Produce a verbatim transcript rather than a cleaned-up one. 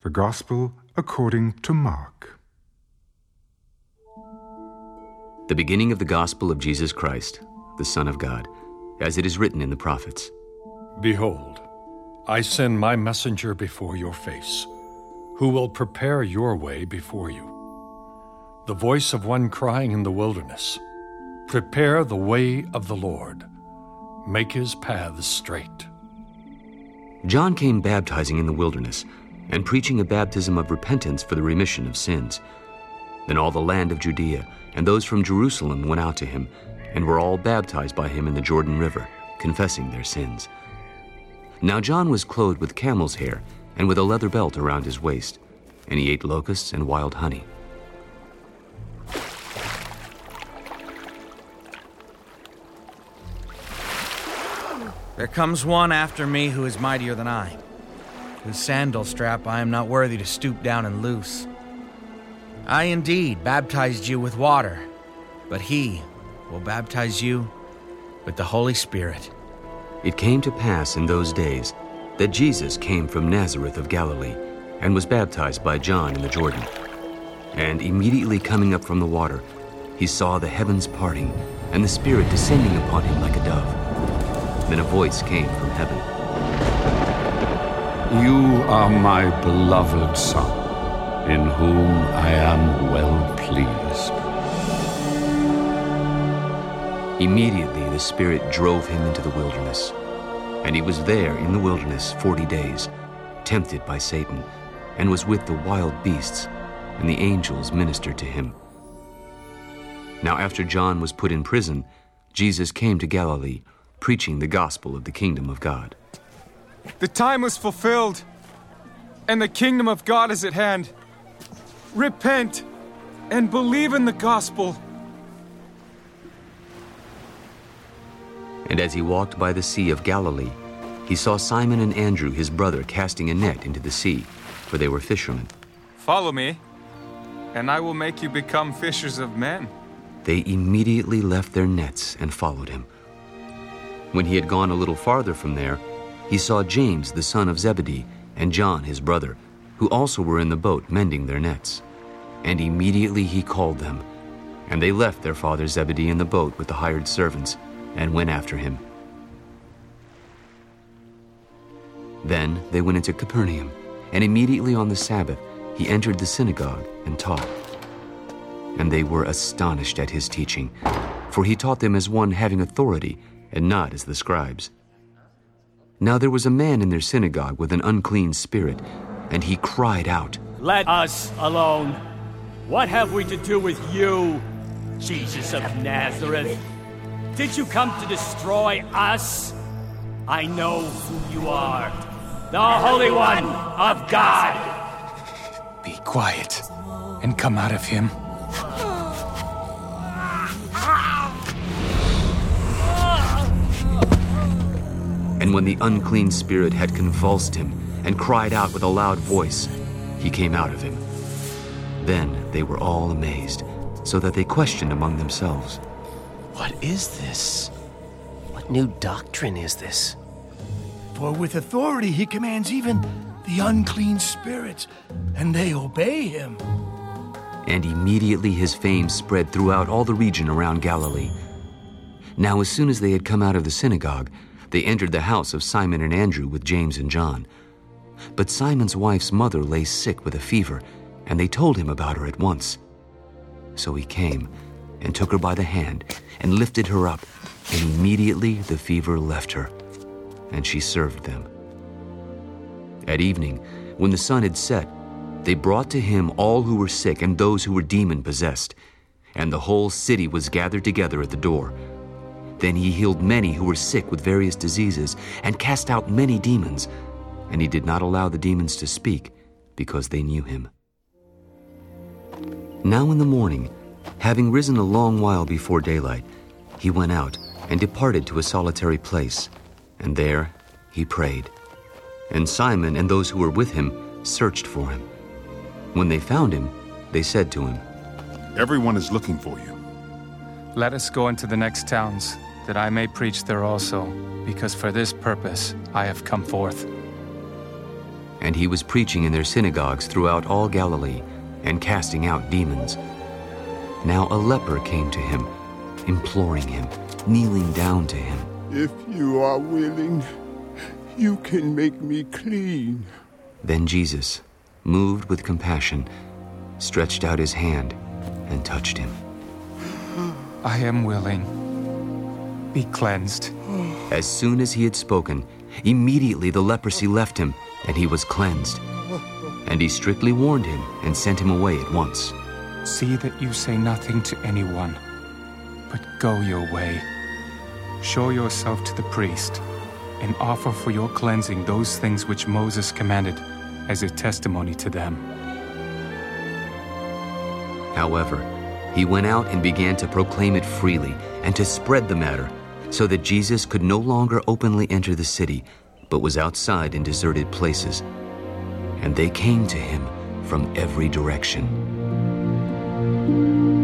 The Gospel according to Mark. The beginning of the gospel of Jesus Christ, the Son of God, as it is written in the prophets. Behold, I send my messenger before your face, who will prepare your way before you. The voice of one crying in the wilderness, prepare the way of the Lord, make his paths straight. John came baptizing in the wilderness, and preaching a baptism of repentance for the remission of sins. Then all the land of Judea and those from Jerusalem went out to him, and were all baptized by him in the Jordan River, confessing their sins. Now John was clothed with camel's hair, and with a leather belt around his waist, and he ate locusts and wild honey. There comes one after me who is mightier than I, whose sandal strap I am not worthy to stoop down and loose. I indeed baptized you with water, but he will baptize you with the Holy Spirit. It came to pass in those days that Jesus came from Nazareth of Galilee, and was baptized by John in the Jordan. And immediately coming up from the water, he saw the heavens parting, and the Spirit descending upon him like a dove. Then a voice came from heaven. You are my beloved Son, in whom I am well pleased. Immediately the Spirit drove him into the wilderness, and he was there in the wilderness forty days, tempted by Satan, and was with the wild beasts, and the angels ministered to him. Now after John was put in prison, Jesus came to Galilee, preaching the gospel of the kingdom of God. The time was fulfilled, and the kingdom of God is at hand. Repent and believe in the gospel. And as he walked by the sea of Galilee, he saw Simon and Andrew, his brother, casting a net into the sea, for they were fishermen. Follow me, and I will make you become fishers of men. They immediately left their nets and followed him. When he had gone a little farther from there, he saw James, the son of Zebedee, and John, his brother, who also were in the boat mending their nets. And immediately he called them, and they left their father Zebedee in the boat with the hired servants, and went after him. Then they went into Capernaum, and immediately on the Sabbath he entered the synagogue and taught. And they were astonished at his teaching, for he taught them as one having authority, and not as the scribes. Now there was a man in their synagogue with an unclean spirit, and he cried out, "Let us alone! What have we to do with you, Jesus of Nazareth? Did you come to destroy us? I know who you are, the Holy One of God!" Be quiet and come out of him. And when the unclean spirit had convulsed him and cried out with a loud voice, he came out of him. Then they were all amazed, so that they questioned among themselves, "What is this? What new doctrine is this? For with authority he commands even the unclean spirits, and they obey him." And immediately his fame spread throughout all the region around Galilee. Now as soon as they had come out of the synagogue, they entered the house of Simon and Andrew with James and John. But Simon's wife's mother lay sick with a fever, and they told him about her at once. So he came and took her by the hand and lifted her up, and immediately the fever left her, and she served them. At evening, when the sun had set, they brought to him all who were sick and those who were demon-possessed, and the whole city was gathered together at the door. Then he healed many who were sick with various diseases, and cast out many demons, and he did not allow the demons to speak, because they knew him. Now in the morning, having risen a long while before daylight, he went out and departed to a solitary place, and there he prayed. And Simon and those who were with him searched for him. When they found him, they said to him, "Everyone is looking for you." Let us go into the next towns, that I may preach there also, because for this purpose I have come forth. and he was preaching in their synagogues throughout all Galilee and casting out demons. Now a leper came to him, imploring him, kneeling down to him. If you are willing, you can make me clean. Then Jesus, moved with compassion, stretched out his hand and touched him. I am willing. Be cleansed. As soon as he had spoken, immediately the leprosy left him, and he was cleansed. And he strictly warned him and sent him away at once. See that you say nothing to anyone, but go your way. Show yourself to the priest, and offer for your cleansing those things which Moses commanded as a testimony to them. However, he went out and began to proclaim it freely and to spread the matter, so that Jesus could no longer openly enter the city, but was outside in deserted places. And they came to him from every direction.